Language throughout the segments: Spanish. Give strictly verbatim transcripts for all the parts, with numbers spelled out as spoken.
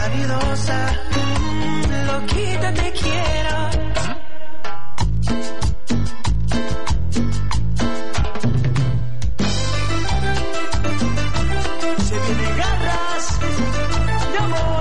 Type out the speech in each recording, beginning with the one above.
vanidosa, mm, loquita te quiero. Se vienen garras de amor.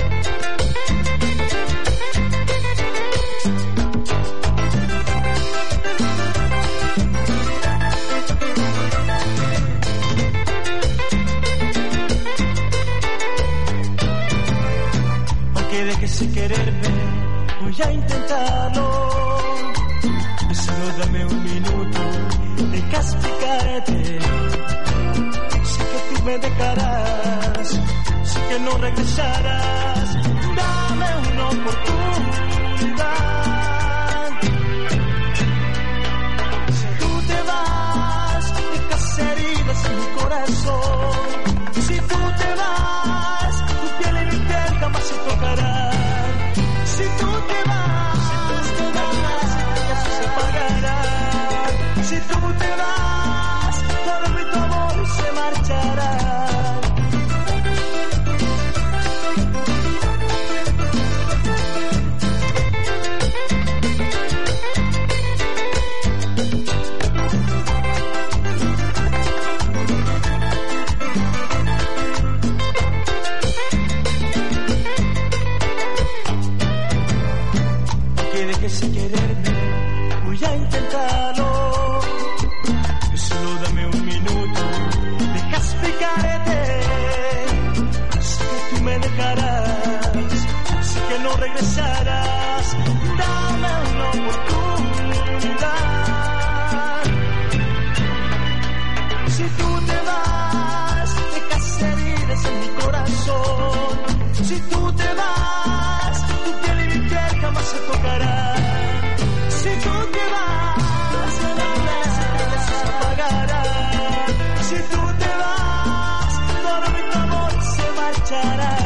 Aunque dejes de quererme, voy a intentarlo. Solo dame un minuto, deja explicarte. Sé que tú me dejarás, sé que no regresarás. Dame una oportunidad. Si tú te vas, dejas heridas en mi corazón. Si tú te vas, tu piel y mi piel jamás se tocarán. Si tú te vas, se apagarán. Si tú te vas, todo mi tu amor se marchará. Que dejes de quererme, voy a intentarlo. Solo dame un minuto, deja explicarte. Sé que tú me dejarás, sé que no regresarás. Dame una oportunidad. Si tú te vas, dejas heridas en mi corazón. Si tú te vas, tu piel y mi piel jamás se tocarán. Si tú te vas, las estrellas se apagarán. Si tú te vas, todo mi amor se marchará.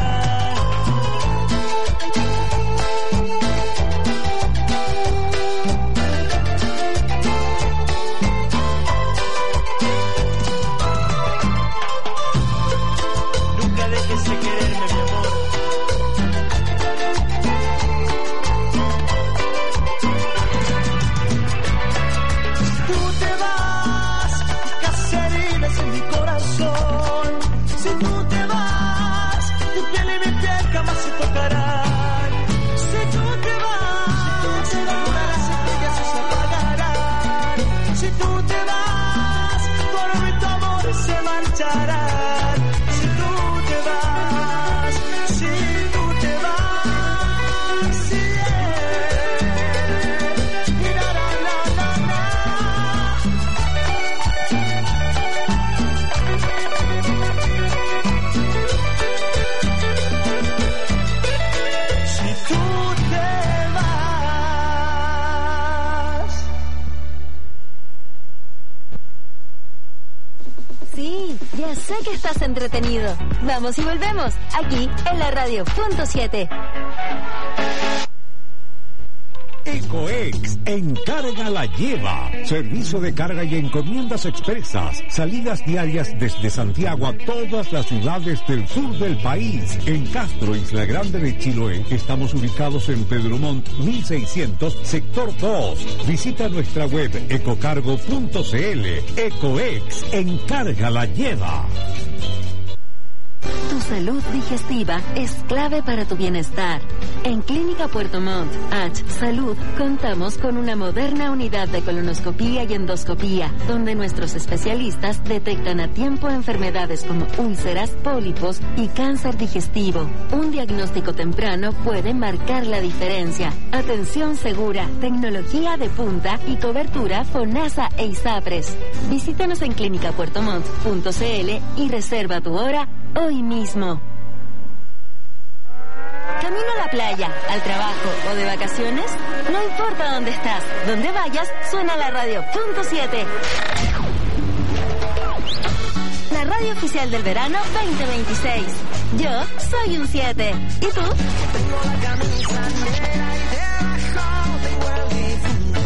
Nunca dejes de quererme, mi amor. Si tú te vas, dejas heridas en mi corazón. Si tú te vas, tu piel y mi piel jamás se tocarán. Si tú te vas, las estrellas se apagarán. Si tú te vas, todo mi tu amor se marcharán. Si tú te vas, si tú te vas, si es. Y la, la, la, la, la. Si tú te vas. Sí, ya sé que estás entretenido. Vamos y volvemos, aquí en la radio punto siete. Ecoex, en Carga la Lleva. Servicio de carga y encomiendas expresas. Salidas diarias desde Santiago a todas las ciudades del sur del país. En Castro, Isla Grande de Chiloé, estamos ubicados en Pedro Montt mil seiscientos, sector dos. Visita nuestra web ecocargo punto cl. Ecoex, en Carga la Lleva. Tu salud digestiva es clave para tu bienestar. En Clínica Puerto Montt, H Salud, contamos con una moderna unidad de colonoscopía y endoscopía, donde nuestros especialistas detectan a tiempo enfermedades como úlceras, pólipos y cáncer digestivo. Un diagnóstico temprano puede marcar la diferencia. Atención segura, tecnología de punta y cobertura FONASA e ISAPRES. Visítanos en clínica puerto montt punto cl y reserva tu hora hoy mismo. ¿Camino a la playa, al trabajo o de vacaciones? No importa dónde estás, donde vayas, suena la radio punto siete. La radio oficial del verano veinte veintiséis. Yo soy un siete. ¿Y tú? Tengo la camisa negra y debajo tengo el difunto.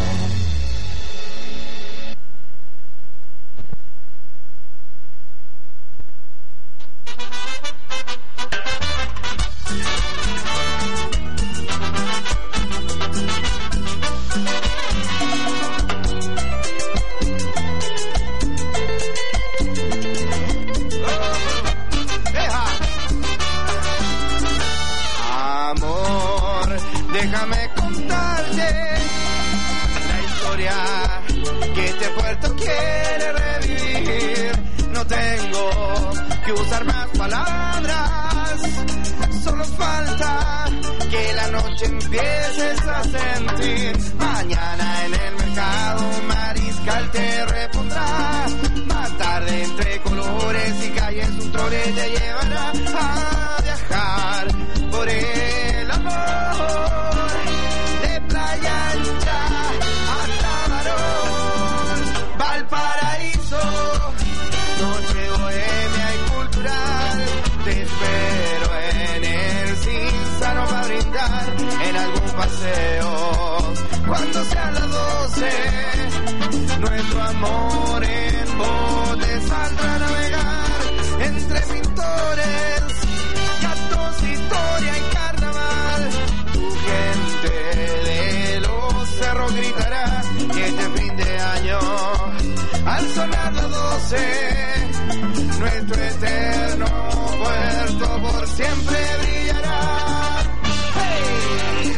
déjame contarte la historia que este puerto quiere revivir. No tengo que usar más palabras, solo falta que la noche empieces a sentir. Mañana en el mercado un mariscal te repondrá. Más tarde entre colores y calles un trole te llevará a viajar por el amor. De Playa Ancha hasta Barón, Valparaíso, noche bohemia y cultural. Te espero en el Cinzano para brindar en algún paseo. Cuando sean las doce, nuestro amor en bote saldrá a navegar entre pintores, gatos, historia y carnaval. Tu gente de los cerros gritará que este fin de año, al sonar las doce, nuestro eterno puerto por siempre brillará. ¡Hey!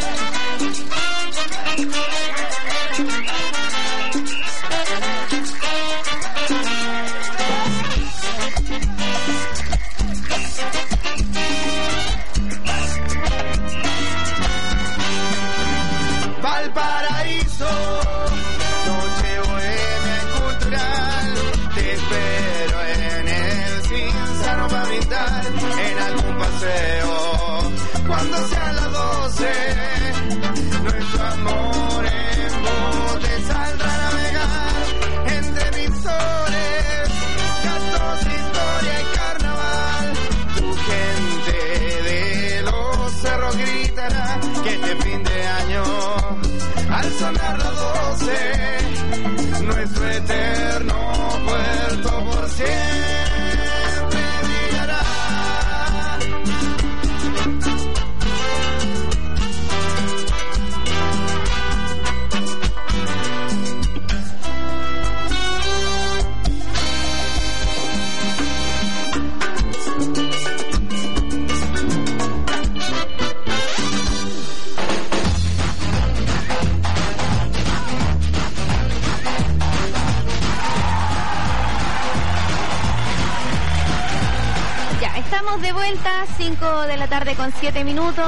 Valparaíso, noche bohemia y cultural. Te espero en el Cinzano para brindar en algún paseo. Cuando sean las doce, nuestro amor en bote saldrá a navegar entre pintores, gatos, historia y carnaval. Tu gente de los cerros gritará que este fin de año, al sonar las doce, nuestro eterno puerto por siempre brillará. Estamos de vuelta, cinco de la tarde con siete minutos.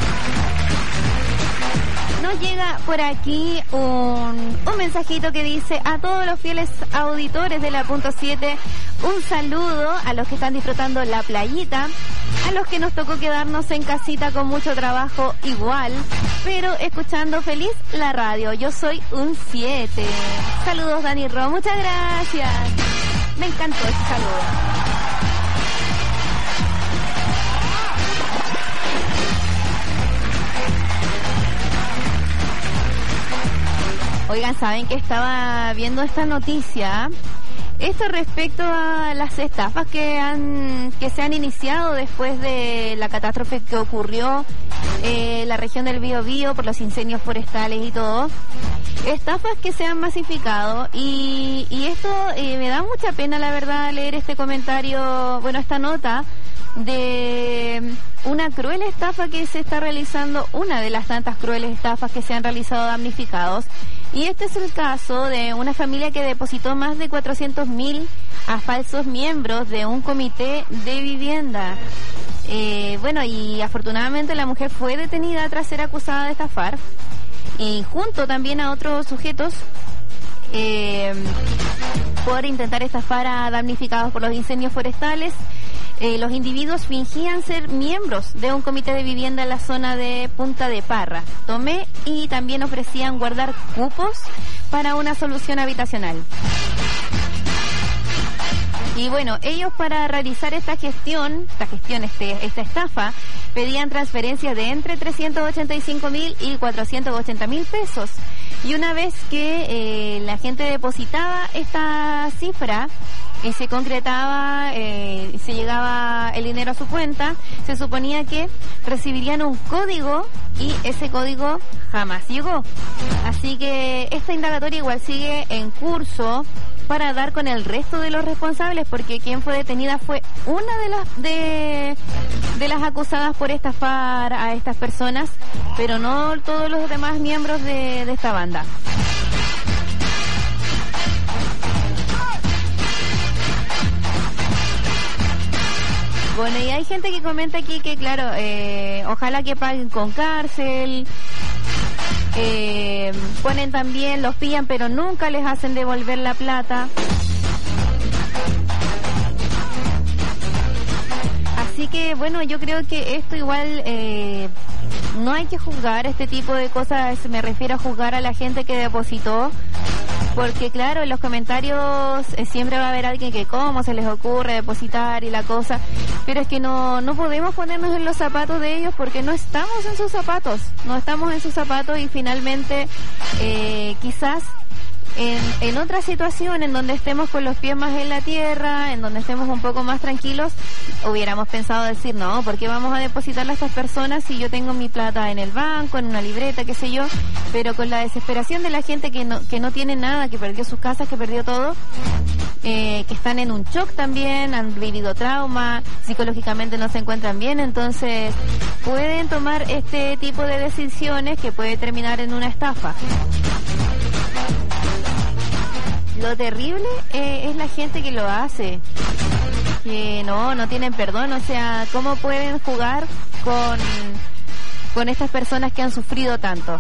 Nos llega por aquí un, un mensajito que dice: a todos los fieles auditores de la punto siete, un saludo a los que están disfrutando la playita, a los que nos tocó quedarnos en casita con mucho trabajo igual, pero escuchando feliz la radio. Yo soy un siete. Saludos, Dani Ro, muchas gracias. Me encantó este saludo. Oigan, ¿saben que estaba viendo esta noticia? Esto respecto a las estafas que han que se han iniciado después de la catástrofe que ocurrió en la región del Biobío por los incendios forestales y todo. Estafas que se han masificado y, y esto eh, me da mucha pena, la verdad, leer este comentario, bueno, esta nota de una cruel estafa que se está realizando, una de las tantas crueles estafas que se han realizado a damnificados. Y este es el caso de una familia que depositó más de cuatrocientos mil a falsos miembros de un comité de vivienda. Eh, bueno, y afortunadamente la mujer fue detenida tras ser acusada de estafar, y junto también a otros sujetos eh, por intentar estafar a damnificados por los incendios forestales. Eh, los individuos fingían ser miembros de un comité de vivienda en la zona de Punta de Parra, Tomé, y también ofrecían guardar cupos para una solución habitacional. Y bueno, ellos para realizar esta gestión, esta gestión, este, esta estafa, pedían transferencias de entre trescientos ochenta y cinco mil y cuatrocientos ochenta mil pesos. Y una vez que eh, la gente depositaba esta cifra, y se concretaba, eh, se llegaba el dinero a su cuenta, se suponía que recibirían un código y ese código jamás llegó. Así que esta indagatoria igual sigue en curso. para dar con el resto de los responsables, porque quien fue detenida fue una de las de, de las acusadas por estafar a estas personas, pero no todos los demás miembros de, de esta banda. Bueno, y hay gente que comenta aquí que, claro, eh, ojalá que paguen con cárcel. Eh, ponen también, los pillan, pero nunca les hacen devolver la plata. Así que, bueno, yo creo que esto igual... Eh, no hay que juzgar este tipo de cosas, me refiero a juzgar a la gente que depositó, porque claro, en los comentarios eh, siempre va a haber alguien que cómo se les ocurre depositar y la cosa, pero es que no, no podemos ponernos en los zapatos de ellos porque no estamos en sus zapatos, no estamos en sus zapatos y finalmente eh, quizás En, en otra situación en donde estemos con los pies más en la tierra, en donde estemos un poco más tranquilos, hubiéramos pensado decir, no, ¿por qué vamos a depositarle a estas personas si yo tengo mi plata en el banco, en una libreta, qué sé yo? Pero con la desesperación de la gente que no, que no tiene nada, que perdió sus casas, que perdió todo, eh, que están en un shock también, han vivido trauma, psicológicamente no se encuentran bien, entonces pueden tomar este tipo de decisiones que puede terminar en una estafa. Lo terrible eh, es la gente que lo hace, que no, no tienen perdón, o sea, ¿cómo pueden jugar con, con estas personas que han sufrido tanto?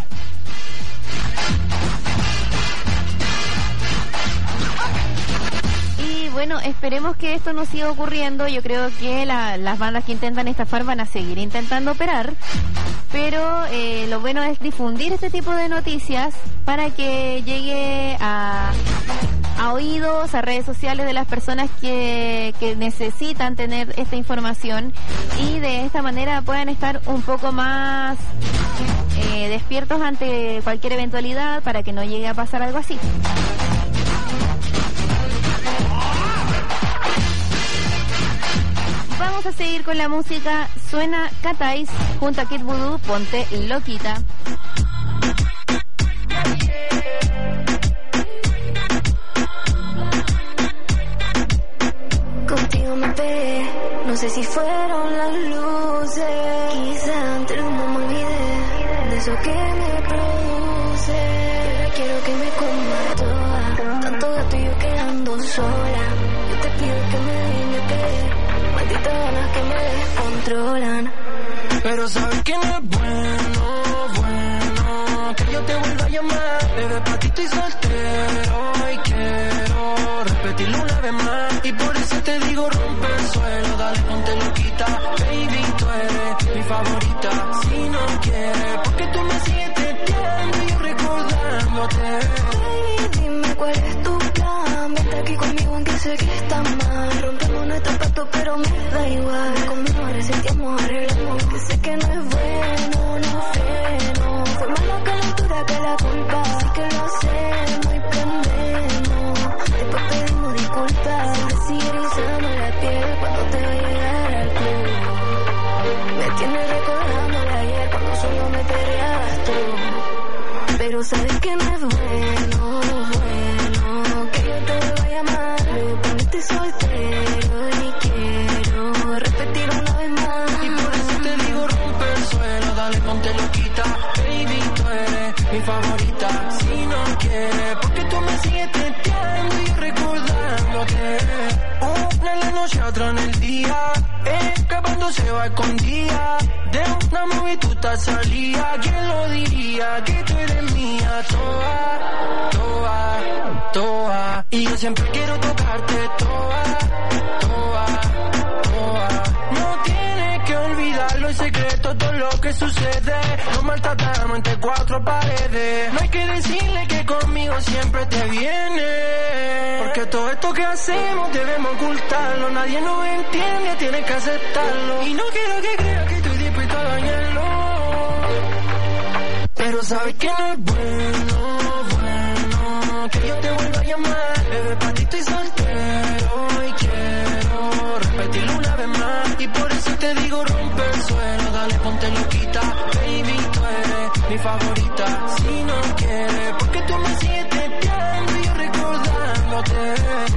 Y bueno, esperemos que esto no siga ocurriendo. Yo creo que la, las bandas que intentan estafar van a seguir intentando operar, pero eh, lo bueno es difundir este tipo de noticias para que llegue a, a oídos, a redes sociales de las personas que, que necesitan tener esta información y de esta manera puedan estar un poco más eh, despiertos ante cualquier eventualidad para que no llegue a pasar algo así. Vamos a seguir con la música. Suena Cat Eyes junto a Kid Voodoo, Ponte Loquita. Contigo me pegué, no sé si fueron las luces, quizá entre el humo me olvidé de eso que me produce. Quiero que me comas toda, tanto gato y yo quedando sola. Yo te pido que me dejes caer, malditas ganas que me descontrolan. Pero sabes que no es bueno, bueno, que yo te vuelva a llamar. Bebé, pa' ti estoy soltero y quiero repetirlo una vez más. Y por eso te digo, rompe el suelo, dale, ponte loquita. Baby, tú eres mi favorita. Si no quieres, porque tú me sigues teteando y yo recordándote. Baby, dime cuál es tu plan. Vente aquí conmigo aunque sé que está mal. Rompemos nuestro pacto pero me da igual. Conmigo reseteamos, arreglamos, que sé que no es bueno, no freno. Fue más la calentura que la culpa, así que lo hacemos y prendemos. Después pedimos disculpas, te sigue erizando la piel cuando te va a llegar al club. Me tienes recordando de ayer cuando solo me perreabas tú. Pero sabes que no es bueno, bueno, que yo te vuelva a llamar. Luego ponerte soltero y quiero repetir una vez más. Y por eso te digo, rompe el suelo, dale, ponte loquita. Baby, tú eres mi favorita. Si no quieres, porque tú me sigues teteando y yo recordándote. Una en la noche, otra en el día, escapándose va escondida. De una movie tú te salía. ¿Quién lo diría? Que tú eres mía, toda, toda, toda. Y yo siempre quiero tocarte toda, toda, toda. No tienes que olvidarlo, el secreto, todo lo que sucede. Nos maltratamos entre cuatro paredes. No hay que decirle que conmigo siempre te viene, porque todo esto que hacemos debemos ocultarlo. Nadie nos entiende, tienes que aceptarlo. Y no quiero que creas que estoy dispuesto a dañarlo, pero sabes que no es bueno, bueno, que yo te vuelva a llamar. Bebé, pa' ti estoy soltero y quiero repetirlo una vez más. Y por eso te digo, rompe el suelo, dale, ponte loquita. Baby, tú eres mi favorita. Si no quieres, porque tú me sigues teteando y yo recordándote. boté.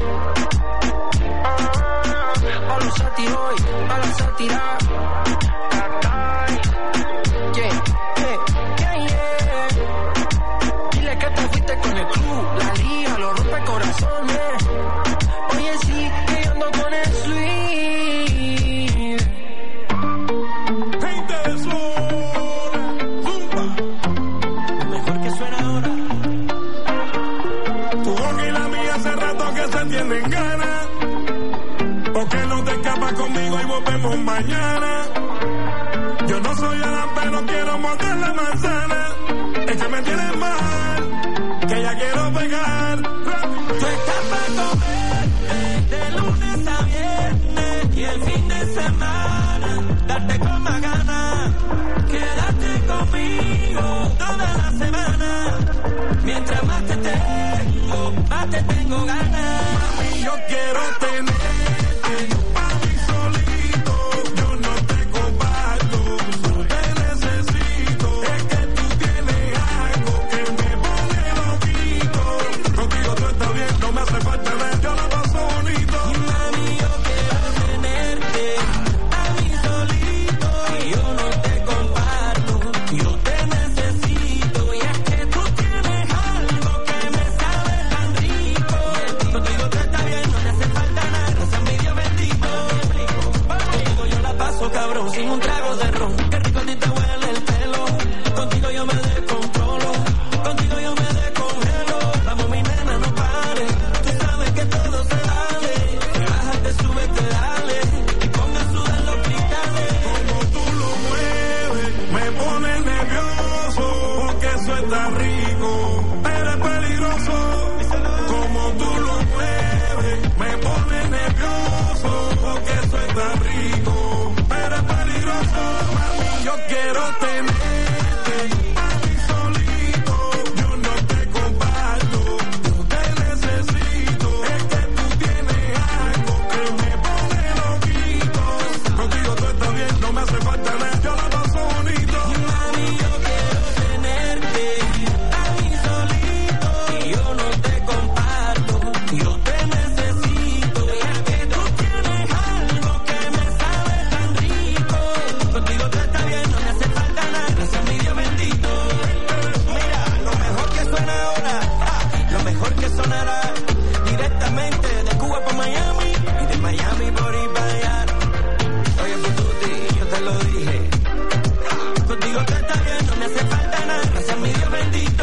A los sátiros hoy, a la sátira. Yeah, yeah, yeah, yeah. Dile que te fuiste con el club, la liga, los rompe corazones. Oye, sí, que yo ando con el sweet. Gente de zona, zumba. Mejor que suena ahora. Tu boca y la mía hace rato que se tienen ganas. ¿Por qué no te escapas conmigo y volvemos mañana? Yo no soy Adán, pero quiero morder la manzana. Es que me tienes mal, que ya quiero pegar. Tú estás para comerte de lunes a viernes y el fin de semana darte con más ganas. Quédate conmigo toda la semana. Mientras más te tengo, más te tengo ganas. Mami, yo quiero tenerte pa' mí solito. Yo no te comparto, no te necesito. Es que tú tienes algo que me pone loquito. Contigo tú estás bien, no me hace falta nada, yo la paso bonito. Mami, yo quiero tenerte a mí solito y yo no te comparto, yo te necesito. Y es que tú tienes algo que me sabe tan rico. Contigo tú estás bien, no te hace falta nada, gracias a mi Dios bendito. Contigo yo la paso cabrón, sin un trago de ron. Qué rico a ti te huele el pelo. Contigo yo me descontrolo, contigo yo me descongelo. Vamos mi nena, no pares, tú sabes que todo se vale. Te bajas, te subes, te dale y ponga a sudar los cristales. Como tú lo mueves, me pones nervioso, porque eso está rico, pero es peligroso. Como tú lo mueves, me pones nervioso, porque eso está rico, pero es peligroso. Mami, yo quiero tenerte a mí solito. Yo no te comparto, yo te necesito. Es que tú tienes algo que me pone loquito. Contigo tú estás bien, no me hace falta nada, yo la paso bonito. Mami, yo quiero tenerte a mí solito y yo no te comparto, yo te necesito. Y es que tú tienes algo que me sabe tan rico. Contigo tú estás bien, no me hace falta nada, gracias a mi Dios bendito. Mira, lo mejor que suena ahora, ah, lo mejor que sonará directamente de Cuba para Miami y de Miami por ir para allá. Oye, Pututi, yo te lo dije. Contigo tú estás bien, no me hace falta nada, gracias a mi Dios bendito.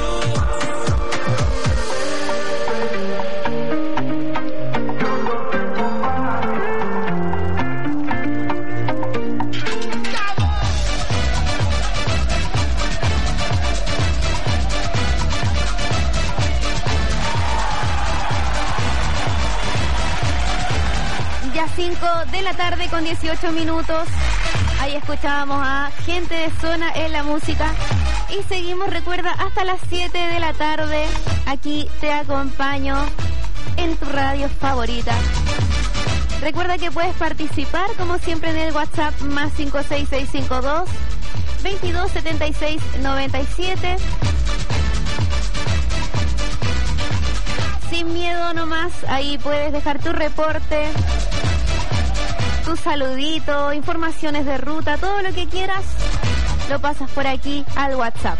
Ya cinco de la tarde con dieciocho minutos. Ahí escuchábamos a Gente de Zona en la música. Y seguimos, recuerda, hasta las siete de la tarde. Aquí te acompaño en tu radio favorita. Recuerda que puedes participar, como siempre, en el WhatsApp más cinco seis seis cinco dos, veintidós setenta y seis noventa y siete. Sin miedo nomás, ahí puedes dejar tu reporte, tu saludito, informaciones de ruta, todo lo que quieras, lo pasas por aquí al WhatsApp.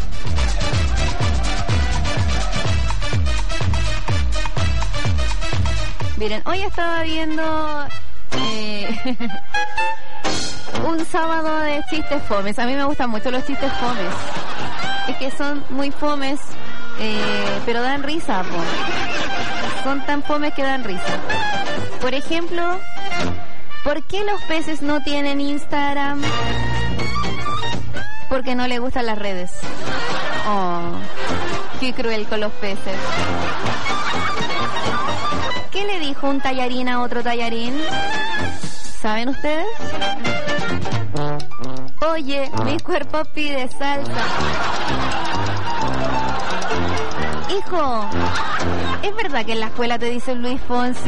Miren, hoy estaba viendo eh, un sábado de chistes fomes. A mí me gustan mucho los chistes fomes. Es que son muy fomes, eh, pero dan risa, po. Son tan fomes que dan risa. Por ejemplo, ¿por qué los peces no tienen Instagram? Porque no les gustan las redes. Oh, qué cruel con los peces. ¿Qué le dijo un tallarín a otro tallarín? ¿Saben ustedes? Oye, mi cuerpo pide salsa. Hijo, ¿es verdad que en la escuela te dice Luis Fonsi?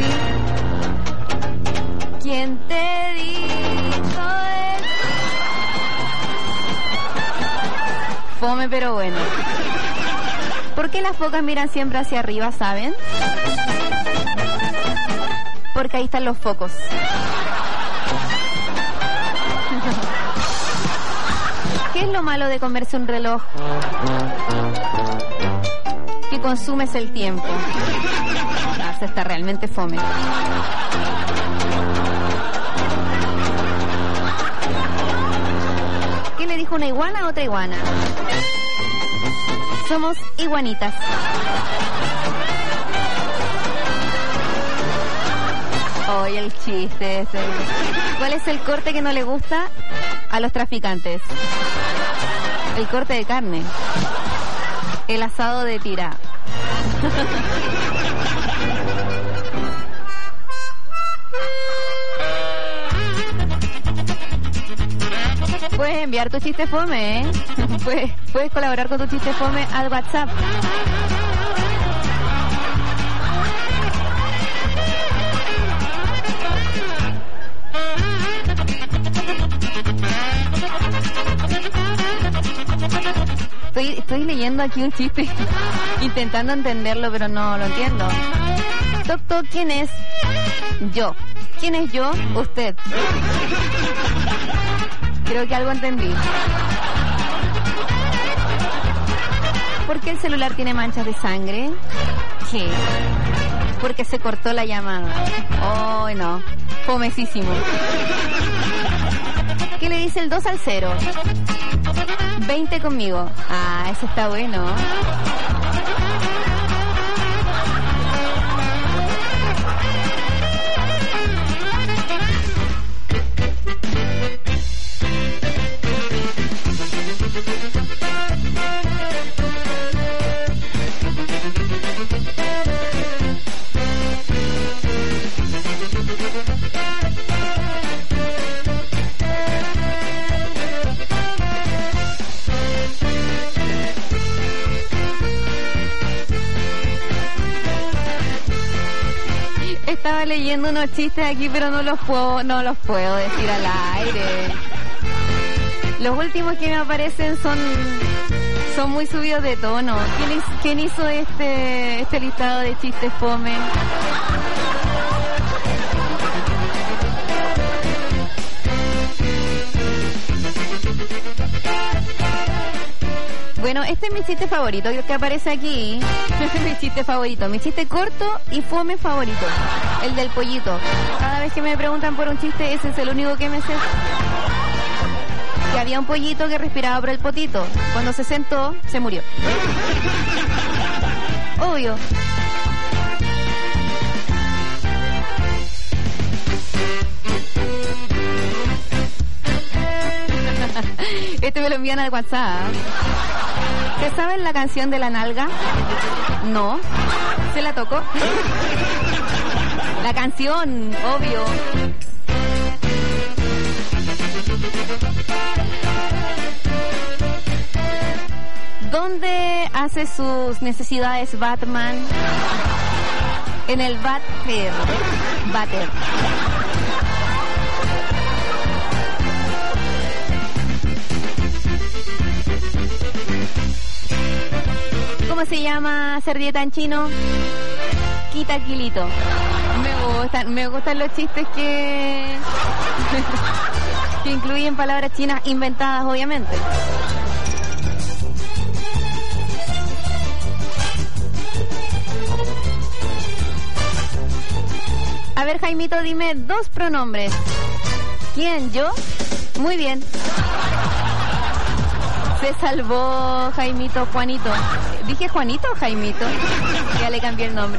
¿Quién te dijo eso? Fome, pero bueno. ¿Por qué las focas miran siempre hacia arriba, saben? porque ahí están los focos. ¿Qué es lo malo de comerse un reloj? Que consumes el tiempo. Ah, se está realmente fome. ¿Qué le dijo una iguana a otra iguana? Somos iguanitas. Oye, el chiste ese. ¿Cuál es el corte que no le gusta a los traficantes? El corte de carne. El asado de tira. Puedes enviar tu chiste fome, ¿eh? Puedes, puedes colaborar con tu chiste fome al WhatsApp. Estoy, estoy leyendo aquí un chiste, intentando entenderlo, pero no lo entiendo. Toc, toc, ¿quién es? Yo. ¿Quién es yo? Usted. Creo que algo entendí. ¿Por qué el celular tiene manchas de sangre? ¿Qué? Porque se cortó la llamada. Oh, no. Fomesísimo. ¿Qué le dice el dos al cero? veinte conmigo. Ah, eso está bueno. Estaba leyendo unos chistes aquí, pero no los puedo, no los puedo decir al aire. Los últimos que me aparecen son son muy subidos de tono. ¿Quién, hizo, quién hizo este este listado de chistes fome? Bueno, este es mi chiste favorito que aparece aquí. Este es mi chiste favorito, mi chiste corto y fome favorito. El del pollito. Cada vez que me preguntan por un chiste, ese es el único que me sé. Que había un pollito que respiraba por el potito. Cuando se sentó, se murió. Obvio. Este me lo envían al WhatsApp. ¿Te saben la canción de la nalga? No. ¿Se la tocó? La canción, obvio. ¿Dónde hace sus necesidades Batman? En el váter. Váter. ¿Cómo se llama servilleta en chino? Quitaquilito. Me gustan, me gustan los chistes que que incluyen palabras chinas inventadas, obviamente. A ver, Jaimito, dime dos pronombres. ¿Quién? ¿Yo? Muy bien. Se salvó Jaimito, Juanito. ¿Dije Juanito o Jaimito? Ya le cambié el nombre.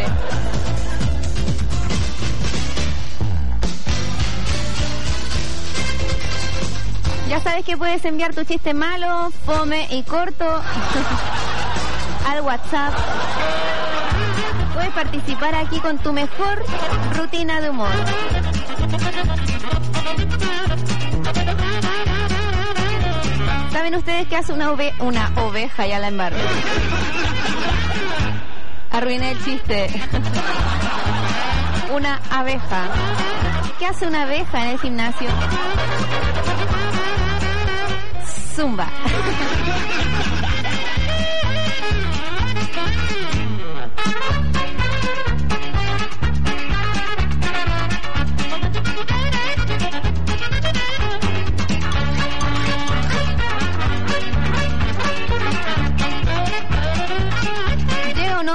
Ya sabes que puedes enviar tu chiste malo, fome y corto al WhatsApp. Puedes participar aquí con tu mejor rutina de humor. ¿Saben ustedes qué hace una, ove una oveja? Ya la embargo. Arruiné el chiste. Una abeja. ¿Qué hace una abeja en el gimnasio? Zumba.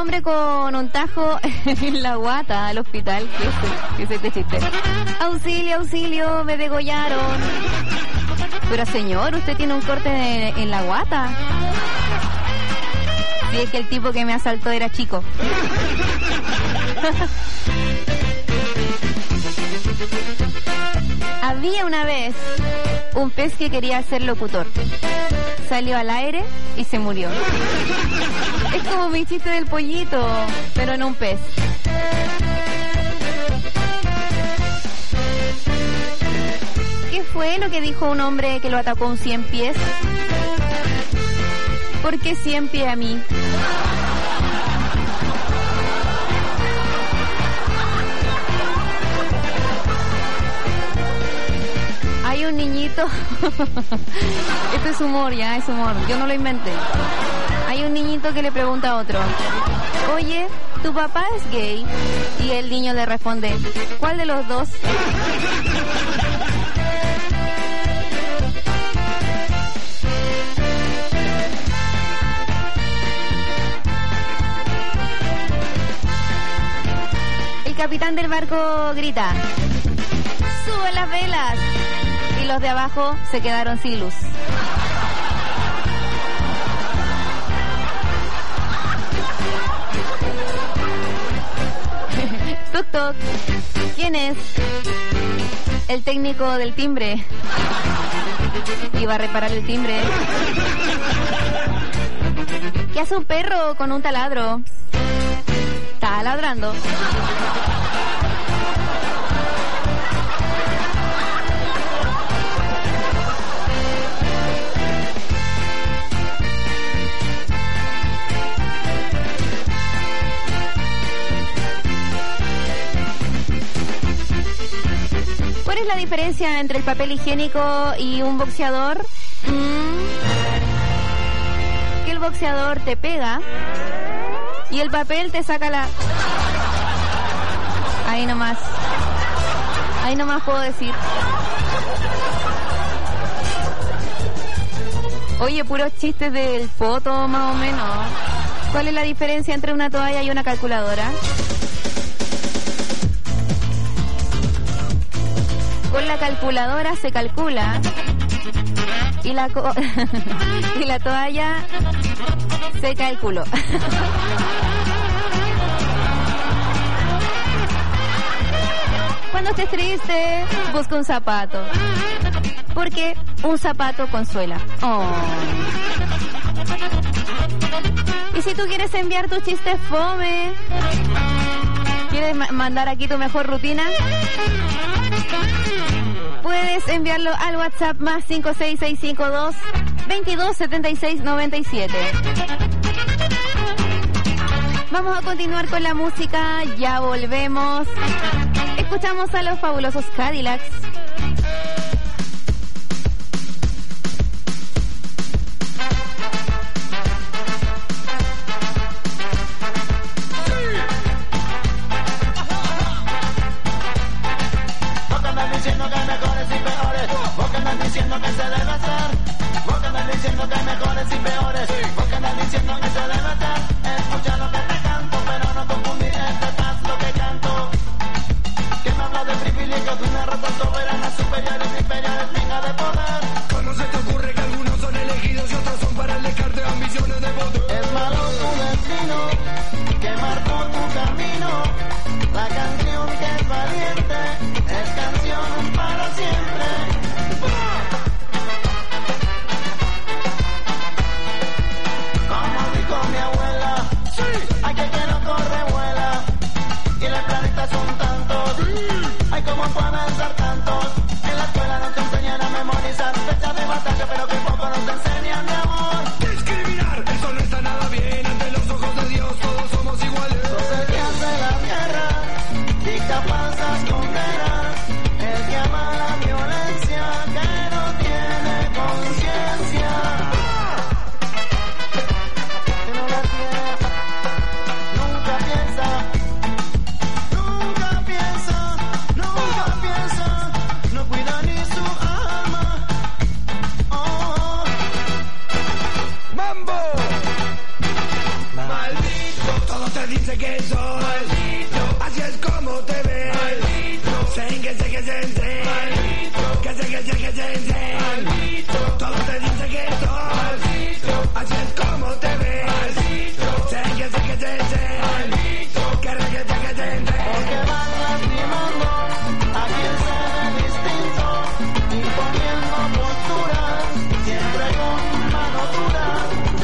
hombre con un tajo en la guata al hospital. ¿Qué es, qué es este chiste? Auxilio, auxilio, me degollaron. Pero señor, usted tiene un corte de- en la guata. Si es que el tipo que me asaltó era chico. Había una vez un pez que quería ser locutor. Salió al aire y se murió. Es como mi chiste del pollito, pero en un pez. ¿Qué fue lo que dijo un hombre que lo atacó un cien pies? ¿Por qué cien pies a mí? Hay un niñito. Esto es humor, ya, es humor. Yo no lo inventé. Hay un niñito que le pregunta a otro: oye, ¿tu papá es gay? Y el niño le responde: ¿cuál de los dos? El capitán del barco grita: ¡sube las velas! Y los de abajo se quedaron sin luz. Toc toc. ¿Quién es? El técnico del timbre. Iba a reparar el timbre. ¿Qué hace un perro con un taladro? Está ladrando. ¿Cuál es la diferencia entre el papel higiénico y un boxeador? Mm, que el boxeador te pega y el papel te saca la... Ahí nomás. Ahí nomás puedo decir. Oye, puros chistes del poto más o menos. ¿Cuál es la diferencia entre una toalla y una calculadora? Con la calculadora se calcula y la co- y la toalla se calculó. Cuando estés triste, busca un zapato, porque un zapato consuela. Oh. Y si tú quieres enviar tus chistes fome, ¿quieres ma- mandar aquí tu mejor rutina? Puedes enviarlo al WhatsApp más cinco seis seis cinco dos, veintidós setenta y seis noventa y siete. Vamos a continuar con la música, ya volvemos. Escuchamos a los fabulosos Cadillacs. Diciendo que hay mejores y peores, vos que andas diciendo que se debe hacer, vos que andas diciendo que hay mejores y peores, vos que andas diciendo que se debe hacer, escucha lo que te canto, pero no confundir este paz lo que canto, que me habla de privilegios de una raza soberana, superiores, inferiores, venga de poder. ¿Cómo se te ocurre que algunos son elegidos y otros son para el descarte de ambiciones de poder? Es malo tu destino, que marcó tu camino, la canción que es valiente, es canción para siempre. Como dijo mi abuela, hay que que no corre vuela, y el planeta son tantos, hay como pueden ser tantos. En la escuela no te enseñan a memorizar fechas de batalla, pero que poco nos enseñan de amor. Discriminar, eso no está nada bien. Ante los ojos de Dios todos somos iguales. Sos el que hace la guerra, dicta falsas condenas, el que ama la violencia, que no tiene conciencia. Que no la tiene, nunca piensa, nunca piensa, nunca piensa, no cuida ni su alma. Oh, oh. ¡Mambo! Maldito Todo te dice que soy maldito. Así es como te ves. Maldito. Sé que sé que sé, sé. Maldito. Que sé que sé que sé, sé. Maldito. Todo te dice que soy maldito. Así es como te ves. Maldito. Sé que sé que sé, sé. Maldito. Que sé que sé que sé, sé. Porque van lastimando a quien se ve distinto, imponiendo posturas, siempre con mano dura.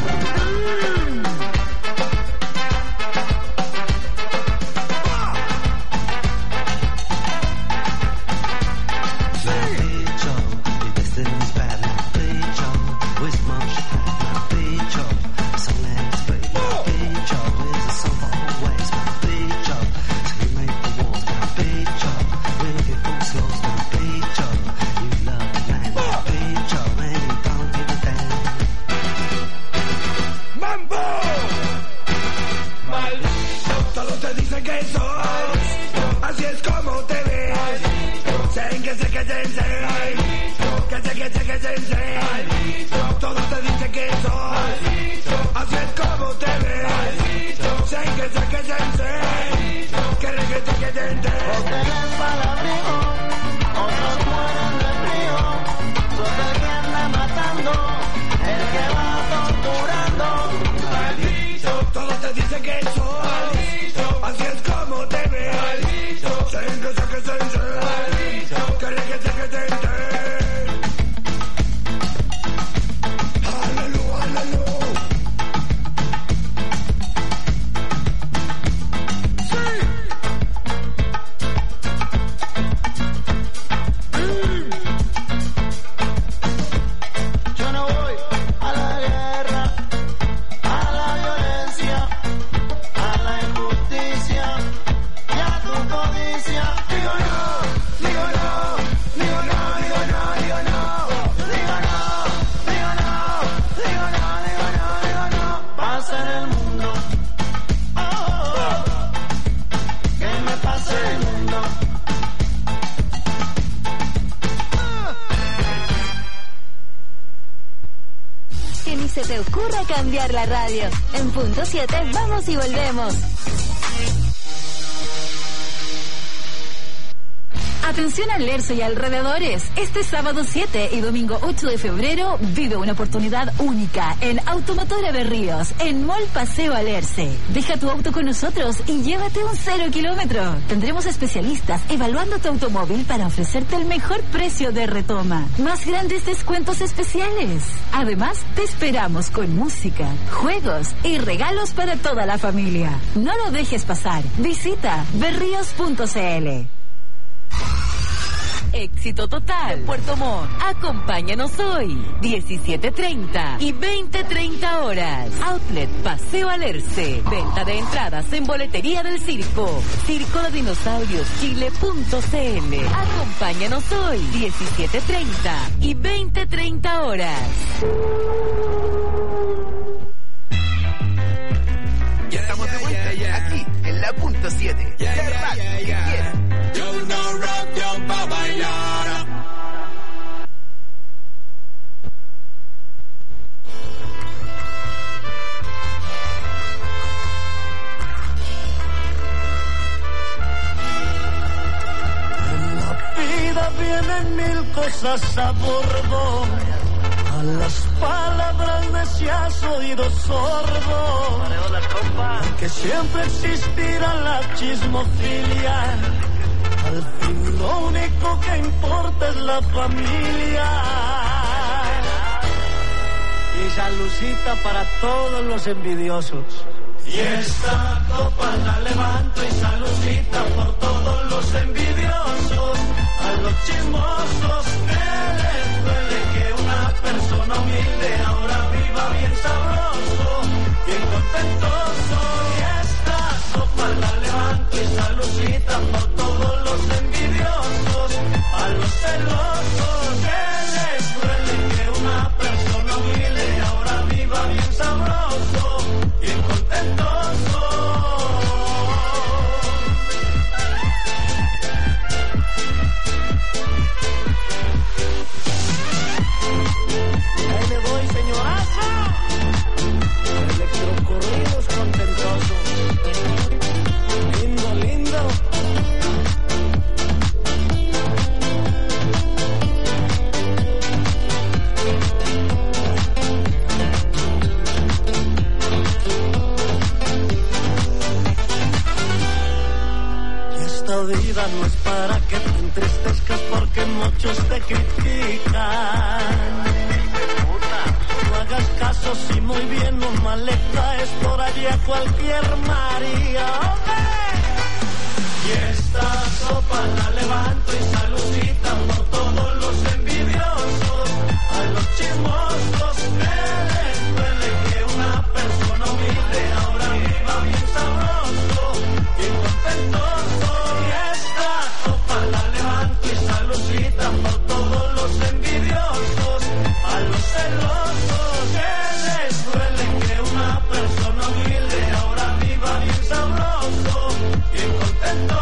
Así es como te ves. Sé que sé que sé, sé. Que sé que sé que sé, sé. Todo te dice que soy. Así es como te ves. Sé que sé que sé, sé. Que sé que sé que sé, sé. Porque les va el abrigo, otros mueren de frío. Soy el que anda matando, el que va torturando. Maldito, todo te dice que soy. Así es como te ves. Maldito. Sé que sé que sé, sé. Maldito. Que sé que sé que sé, sé. Aleluya, aleluya. Sí. Mm. Yo no voy a la guerra, a la violencia, a la injusticia y a tu codicia. Digo no, digo no, digo no, digo no, digo no, digo no, digo no, digo no, digo no, digo no. Pasa en el mundo, oh, oh, oh. Que me pase el mundo. Que ni se te ocurra cambiar la radio. En punto siete vamos y volvemos. Atención al Lerzo y alrededores. Este sábado siete y domingo ocho de febrero vive una oportunidad única en Automotora Berríos, en Mall Paseo Alerce. Deja tu auto con nosotros y llévate un cero kilómetro. Tendremos especialistas evaluando tu automóvil para ofrecerte el mejor precio de retoma. Más grandes descuentos especiales. Además, te esperamos con música, juegos y regalos para toda la familia. No lo dejes pasar. Visita berríos punto cl. Éxito total. Puerto Montt. Acompáñanos hoy. diecisiete treinta y veinte treinta horas. Outlet Paseo Alerce. Venta de entradas en boletería del circo. Circo de Dinosaurios Chile punto cl. Acompáñanos hoy. diecisiete treinta y veinte treinta horas. Ya estamos de vuelta, yeah, yeah. Aquí en la punto siete. Yeah, yeah, yeah, yeah, yeah. Yo no rock, yo pa' bailar. En la vida vienen mil cosas a bordo. A las palabras necias oído sordo. Que siempre existirá la chismofilia. Al fin lo único que importa es la familia. Y saludcita para todos los envidiosos. Y esta copa la levanto y saludcita por todos los envidiosos. A los chismosos que les duele que una persona humilde ahora viva bien sabroso, bien contentoso. Y esta copa la levanto y saludcita por todos los envidiosos. A los celosos que les duele que una persona humilde ahora viva bien sabroso, bien contentoso. Ahí le voy, vida no es para que te entristezcas porque muchos te critican. No hagas caso si muy bien o mal le caes por allí a cualquier María. Y esta sopa la levanto y saludita por todos los envidiosos, a los chismosos que les duele que una persona humilde ahora viva bien sabroso y contentoso. Y esta sopa la levanto y saludita por todos los envidiosos, a los celosos que les duele que una persona humilde ahora viva bien sabroso y contentoso.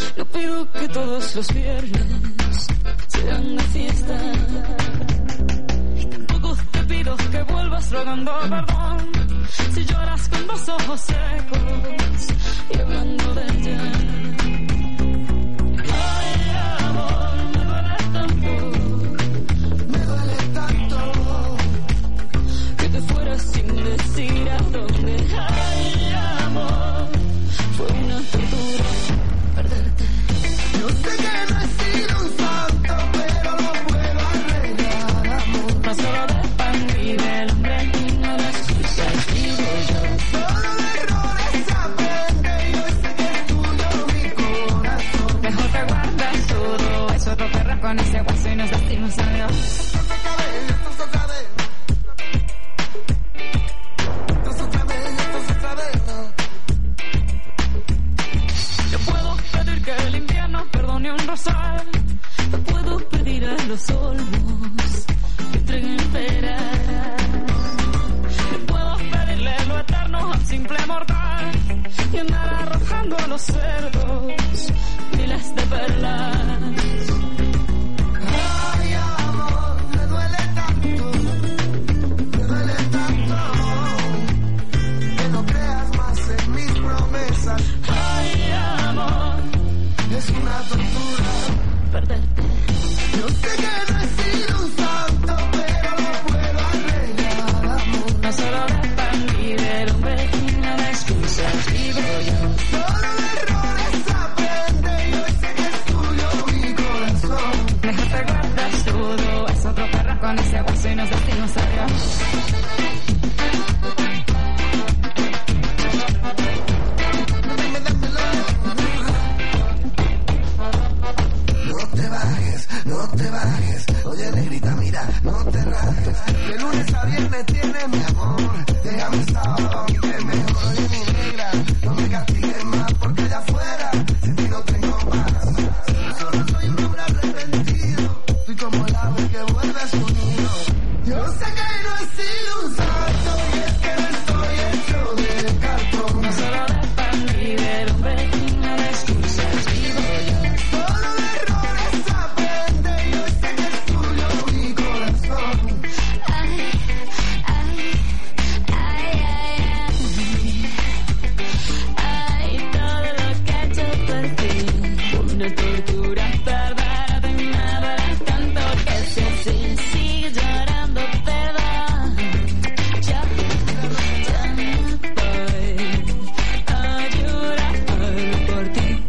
No pido que todos los viernes sean una fiesta. Y tampoco te pido que vuelvas rogando perdón si lloras con los ojos secos y hablando de ella. Ay, amor, me duele tanto, me duele tanto que te fueras sin decir a dónde. Ay, amor, fue una tortura perderte. Yo sé que no he sido un santo, pero lo puedo arreglar, amor. No solo de pan y del hombre y no de excusas, digo yo. Solo de errores aprende y hoy sé que es tuyo mi corazón. Mejor te guardas todo eso, te perras con ese hueso y nos lastimos a Dios. Esto es otra vez, esto es otra vez. Esto es otra vez, esto es otra vez. Yo puedo pedir que el invierno perdone un rosal. Yo puedo pedir a los olmos que entreguen pera. Yo puedo pedirle lo eterno a un simple mortal y andar arrojando a los cerdos miles de perlas. Ay, amor, me duele tanto, me duele tanto que no creas más en mis promesas. Ay, amor, Es una tortura perderte. Yo sé que no he sido un santo, pero lo puedo arreglar, amor. No solo de pan y del hombre y no de excusas, digo yo. Solo de errores aprende y hoy sé que es tuyo mi corazón. Mejor te guardas todo, es otro perro con ese hueso y nos decimos adiós. No te bajes, no te bajes. Oye, negrita, mira, no te rajes. De lunes a viernes tienes mi amor. Déjame sábado, que mejor. Oye, mi negra, no me castigues más porque allá afuera sin ti no tengo más. Solo soy un hombre arrepentido. Soy como el ave que vuelve a su nido. Yo sé que no he sido un santo y es que no estoy hecho de cartón. No solo de pan y del hombre y no de excusas, digo yo. Solo de errores aprende y hoy sé que es tuyo mi corazón. Ay, ay, ay, ay, ay. Ay, todo lo que he hecho por ti, una tortura perderte, me duele tanto que si así sigo llorando perdón. Yo, yo me voy a llorar por ti.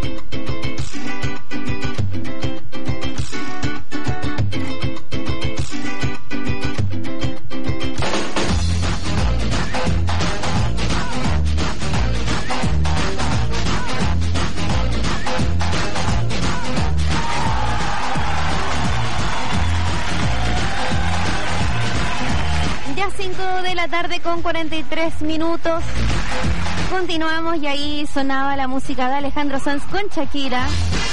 Ya cinco de la tarde con cuarenta y tres minutos. Continuamos y ahí sonaba la música de Alejandro Sanz con Shakira.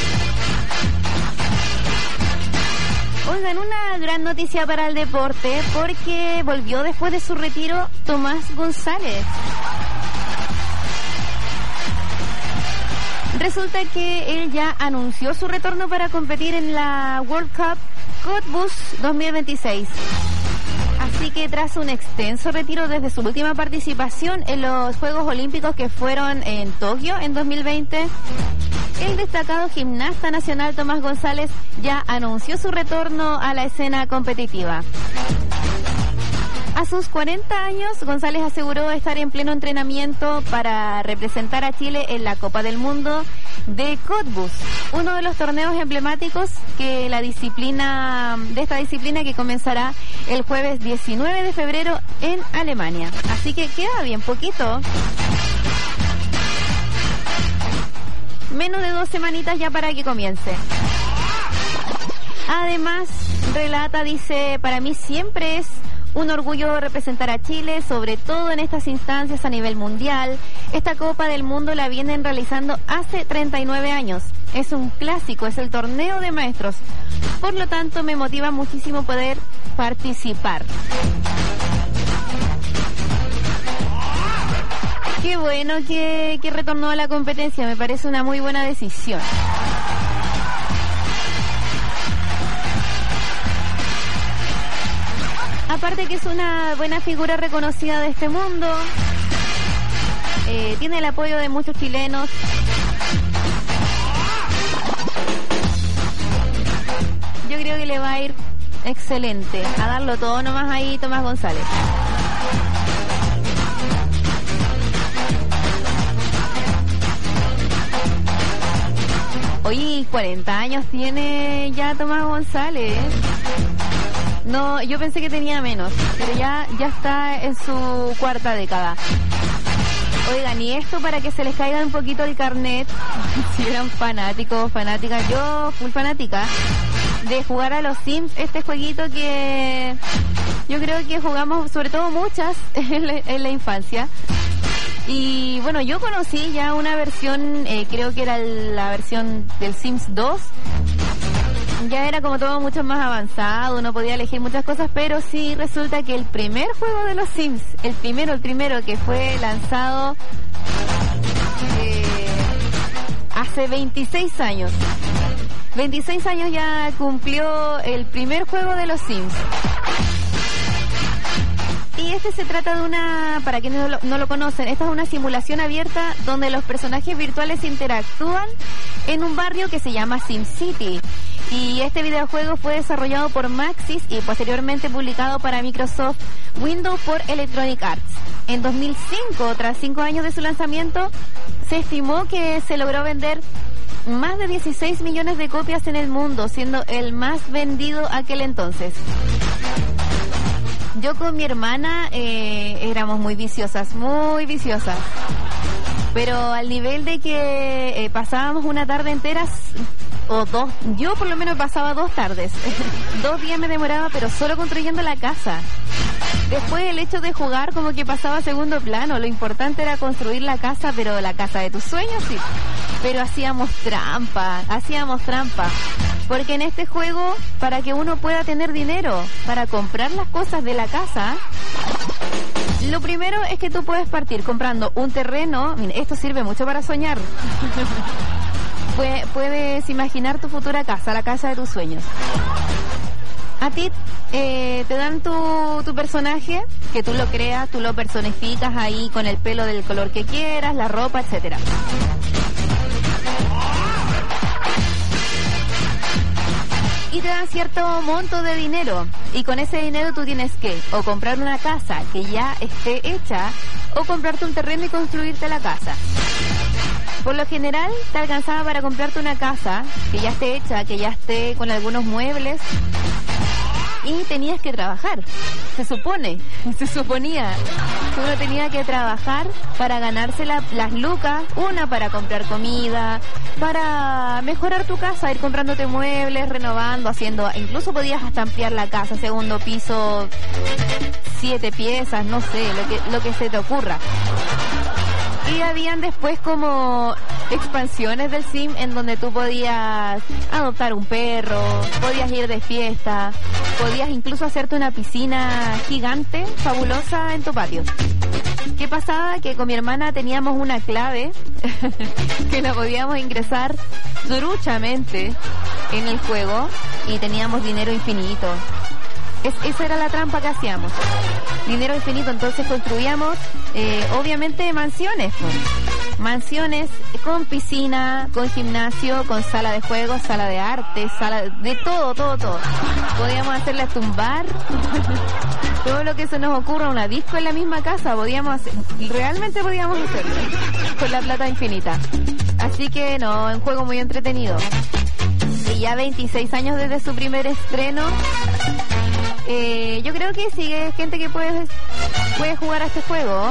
Oigan, una gran noticia para el deporte porque volvió después de su retiro Tomás González. Resulta que él ya anunció su retorno para competir en la World Cup Cottbus dos mil veintiséis. Así que tras un extenso retiro desde su última participación en los Juegos Olímpicos que fueron en Tokio en dos mil veinte, el destacado gimnasta nacional Tomás González ya anunció su retorno a la escena competitiva. A sus cuarenta años, González aseguró estar en pleno entrenamiento para representar a Chile en la Copa del Mundo de Cottbus, uno de los torneos emblemáticos que la disciplina de esta disciplina que comenzará el jueves diecinueve de febrero en Alemania. Así que queda bien poquito. Menos de dos semanitas ya para que comience. Además, relata, dice, para mí siempre es un orgullo representar a Chile, sobre todo en estas instancias a nivel mundial. Esta Copa del Mundo la vienen realizando hace treinta y nueve años. Es un clásico, es el torneo de maestros. Por lo tanto, me motiva muchísimo poder participar. Qué bueno que, que retornó a la competencia, me parece una muy buena decisión. Aparte que es una buena figura reconocida de este mundo, eh, tiene el apoyo de muchos chilenos. Yo creo que le va a ir excelente, a darlo todo nomás ahí Tomás González. Oye, cuarenta años tiene ya Tomás González. No, yo pensé que tenía menos, pero ya, ya está en su cuarta década. Oigan, y esto para que se les caiga un poquito el carnet, si eran fanáticos, fanáticas, yo full fanática de jugar a los Sims, este jueguito que yo creo que jugamos sobre todo muchas en la, en la infancia. Y bueno, yo conocí ya una versión, eh, creo que era la versión del Sims dos. Ya era como todo mucho más avanzado, uno podía elegir muchas cosas, pero sí resulta que el primer juego de los Sims, el primero, el primero que fue lanzado eh, hace veintiséis años. veintiséis años ya cumplió el primer juego de los Sims. Y este se trata de una, para quienes no lo, no lo conocen, esta es una simulación abierta donde los personajes virtuales interactúan en un barrio que se llama SimCity. Y este videojuego fue desarrollado por Maxis y posteriormente publicado para Microsoft Windows por Electronic Arts. En dos mil cinco, tras cinco años de su lanzamiento, se estimó que se logró vender más de dieciséis millones de copias en el mundo, siendo el más vendido aquel entonces. Yo con mi hermana eh, éramos muy viciosas, muy viciosas. Pero al nivel de que eh, pasábamos una tarde entera, o dos, yo por lo menos pasaba dos tardes. Dos días me demoraba, pero solo construyendo la casa. Después el hecho de jugar como que pasaba a segundo plano. Lo importante era construir la casa, pero la casa de tus sueños, sí. Pero hacíamos trampa, hacíamos trampa. Porque en este juego, para que uno pueda tener dinero para comprar las cosas de la casa, lo primero es que tú puedes partir comprando un terreno. Mira, esto sirve mucho para soñar. Puedes imaginar tu futura casa, la casa de tus sueños. A ti eh, te dan tu, tu personaje, que tú lo creas, tú lo personificas ahí con el pelo del color que quieras, la ropa, etcétera. Y te dan cierto monto de dinero, y con ese dinero tú tienes que o comprar una casa que ya esté hecha, o comprarte un terreno y construirte la casa. Por lo general te alcanzaba para comprarte una casa que ya esté hecha, que ya esté con algunos muebles, y tenías que trabajar. Se supone, se suponía que uno tenía que trabajar para ganarse la, las lucas, una para comprar comida, para mejorar tu casa, ir comprándote muebles, renovando, haciendo, incluso podías hasta ampliar la casa, segundo piso, siete piezas, no sé, lo que, lo que se te ocurra. Y habían después como expansiones del Sim en donde tú podías adoptar un perro, podías ir de fiesta, podías incluso hacerte una piscina gigante, fabulosa en tu patio. ¿Qué pasaba? Que con mi hermana teníamos una clave que la podíamos ingresar truchamente en el juego y teníamos dinero infinito. Es, esa era la trampa que hacíamos. Dinero infinito, entonces construíamos eh, obviamente mansiones, pues. Mansiones con piscina, con gimnasio, con sala de juegos, sala de arte, sala de todo, todo, todo. Podíamos hacerlas tumbar, todo lo que se nos ocurra, una disco en la misma casa, podíamos hacer, realmente podíamos hacerlo con la plata infinita. Así que no, un juego muy entretenido. Y ya veintiséis años desde su primer estreno. Eh, yo creo que sigue gente que puede, puede jugar a este juego.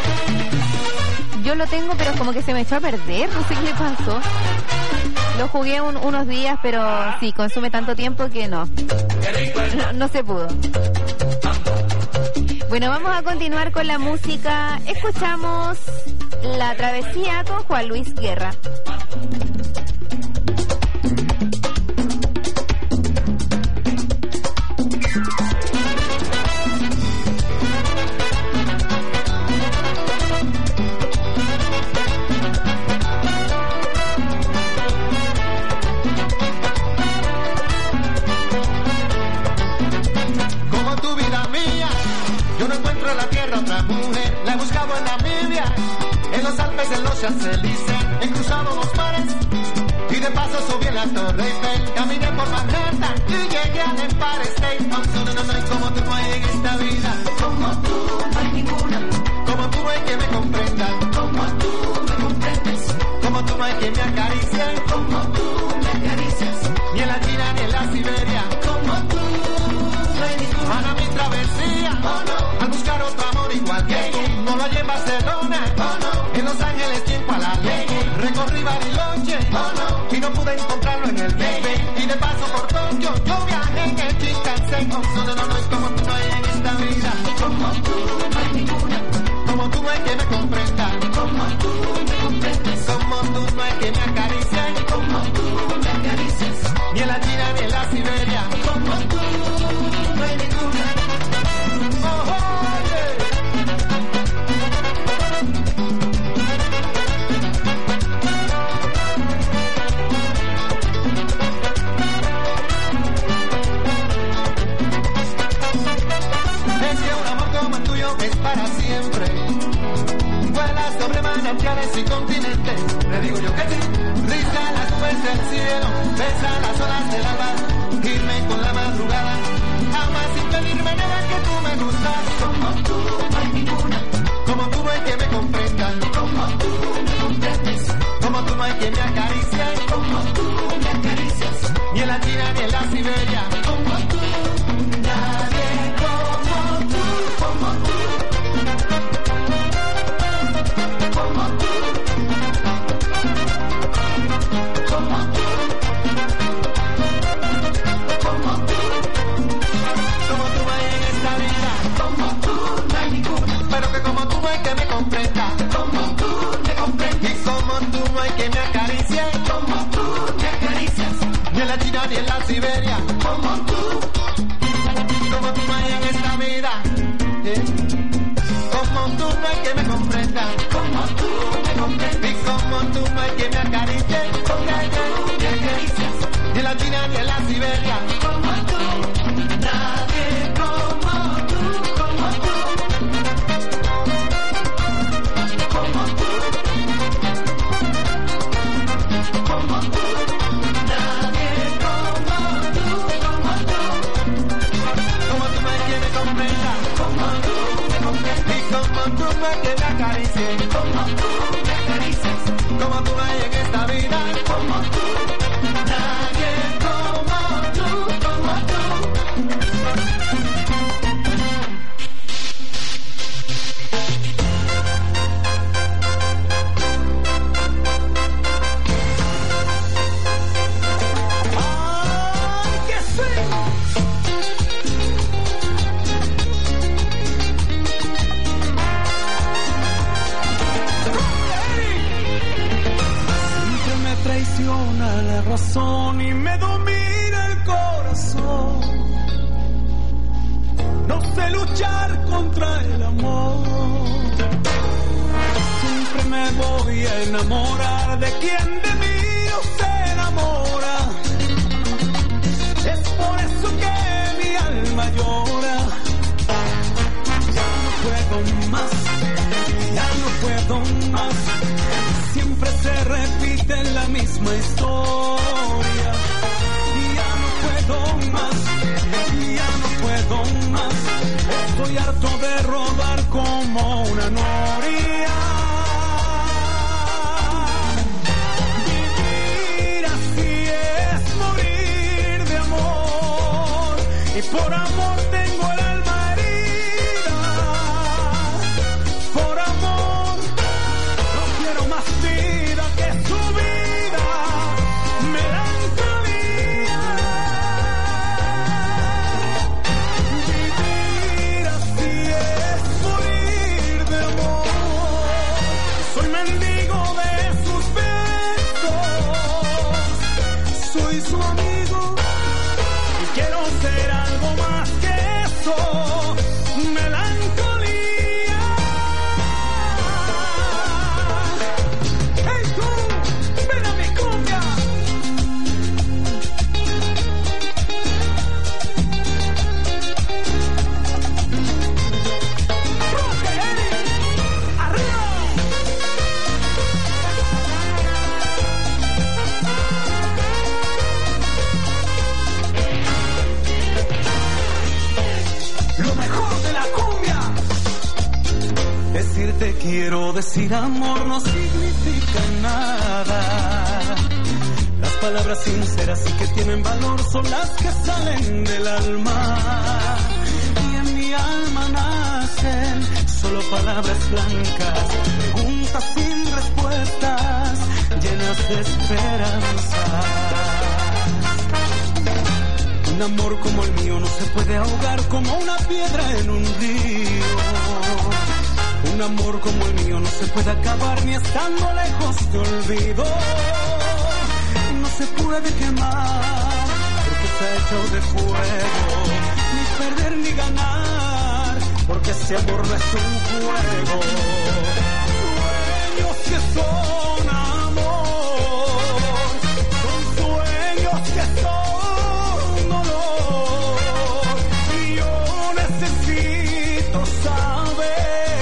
Yo lo tengo, pero como que se me echó a perder, no sé qué le pasó. Lo jugué un, unos días, pero sí, consume tanto tiempo que no. No, no se pudo. Bueno, vamos a continuar con la música. Escuchamos La Travesía con Juan Luis Guerra. Namibia, en los Alpes, en los Champs-Élysées, he cruzado los mares y de paso subí en la Torre Eiffel. Caminé por Manhattan y llegué al Empire State. No, no, no, no hay como tú no hay en esta vida. Como tú no hay ninguna. Como tú no hay que me comprenda. Como tú me comprendes. Como tú no hay que me acaricie. Como tú me acaricias. Ni en la China ni en la Siberia. Como tú no hay ninguna. Para mi travesía, oh, no. Al buscar otro amor igual que tú. No lo hallé en Barcelona, oh, no. En Los Ángeles y en Kuala Lumpur. Recorrí Bariloche, oh, no. Y no pude encontrarlo en el Baby. Y de paso por Tokio, yo viajé en el Shinkansen. Oh, no, no, no, no es como tú no hay en esta vida. Como tú no hay ninguna. Como tú no hay que me comprenda. Como tú me comprendes. Como tú no hay que me acaricie. Como tú me acaricias. Ni en la China ni en la Siberia. Como tú no hay ninguna. Oh, oh, yeah. Es que un amor como el tuyo es para siempre. Vuela sobre manantiales y continentes. Le digo yo que sí. Risa las nubes del cielo. Besa las olas del alba. Irme con la madrugada. Ama sin pedirme nada que tú me gustas. Como tú no hay ninguna. Como tú no hay que me comprendan. Como tú me comprendes. Como tú no hay que me acaricie. Como tú me acaricias. Ni en la China ni en la Siberia. Como tú. Nadie como tú. Como tú. Como tú. Como tú. Como tú. Como tú no hay en esta vida. Como tú no hay ninguna. Pero que como tú no hay que me comprenda. Como tú me comprendes. Y como tú no hay que me acaricie. Como tú me acaricias. Ni en la China ni en la Siberia. Como tú. Como tú no hay en esta vida. ¿Eh? Como tú no hay que me comprenda. Como tú me comprendes. Y como tú no hay que me acaricie. Como tú me acaricias. Ni en la China ni en la Siberia. Como tú. Nadie como tú. Como tú. Como tú. Como tú. Nadie como tú. Como tú. Como tú no hay quien me comprenda. Como tú me comprendes. Y como tú no hay quien me acaricie. Como tú me acaricias. Como tú no hay en esta vida. Como tú. Nadie como tú. Como tú. ¡Ay, que sí! Siempre me traiciona la razón y me domina el corazón. No sé luchar contra el amor. Siempre me voy a enamorar de quien de mí no se enamora. Es por eso que mi alma llora. Ya no puedo más, ya no puedo más. Siempre se repite la misma historia. Y ya no puedo más, y ya no puedo más. Estoy harto de rodar como una noria. Vivir así es morir de amor. Y por amor tengo el alma herida. Por amor no quiero más vida que su vida. Me Pero decir amor no significa nada. Las palabras sinceras y que tienen valor son las que salen del alma. Y en mi alma nacen solo palabras blancas, preguntas sin respuestas, llenas de esperanza. Un amor como el mío no se puede ahogar como una piedra en un río. Un amor como el mío no se puede acabar ni estando lejos te olvido. No se puede quemar porque está hecho de fuego. Ni perder ni ganar porque ese amor no es un juego. Sueños que son amor, son sueños que son dolor. Y yo necesito saber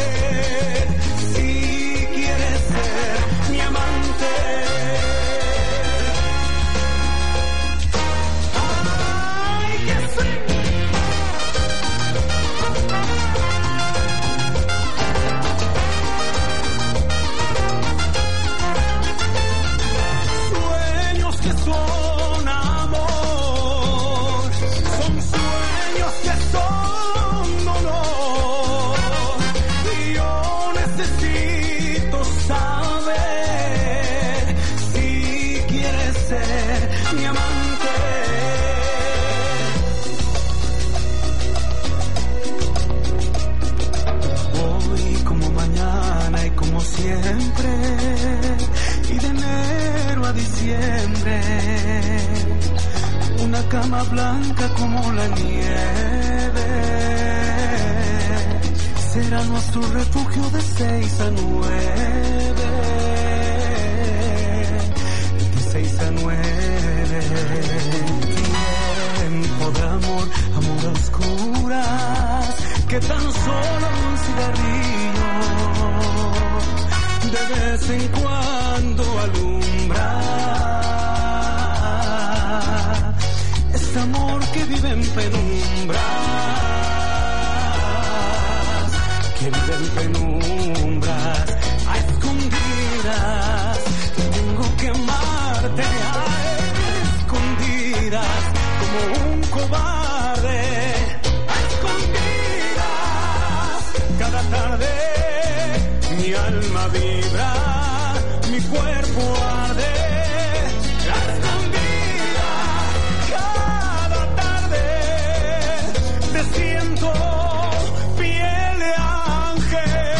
siempre, y de enero a diciembre, una cama blanca como la nieve, será nuestro refugio de seis a nueve, de seis a nueve, tiempo de amor, amor a oscuras, que tan solo un cigarrillo de vez en cuando alumbra. Este amor que vive en penumbras, que vive en penumbras, a escondidas, tengo que amarte a escondidas, como un cobarde, a escondidas, cada tarde mi alma vibra, mi cuerpo arde, a escondidas, cada tarde te siento piel de ángel.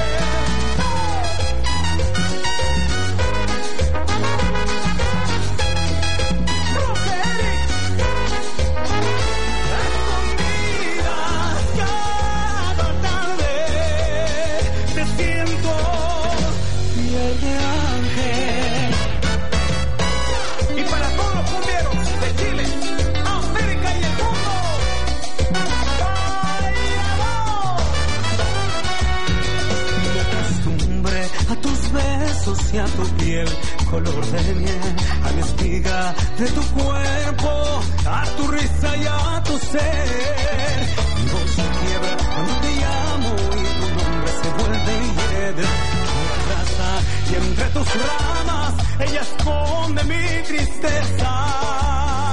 Y a tu piel, color de miel, a la espiga de tu cuerpo, a tu risa y a tu ser. Mi voz se quiebra cuando te llamo y tu nombre se vuelve hiedra. Me abraza y entre tus ramas ella esconde mi tristeza.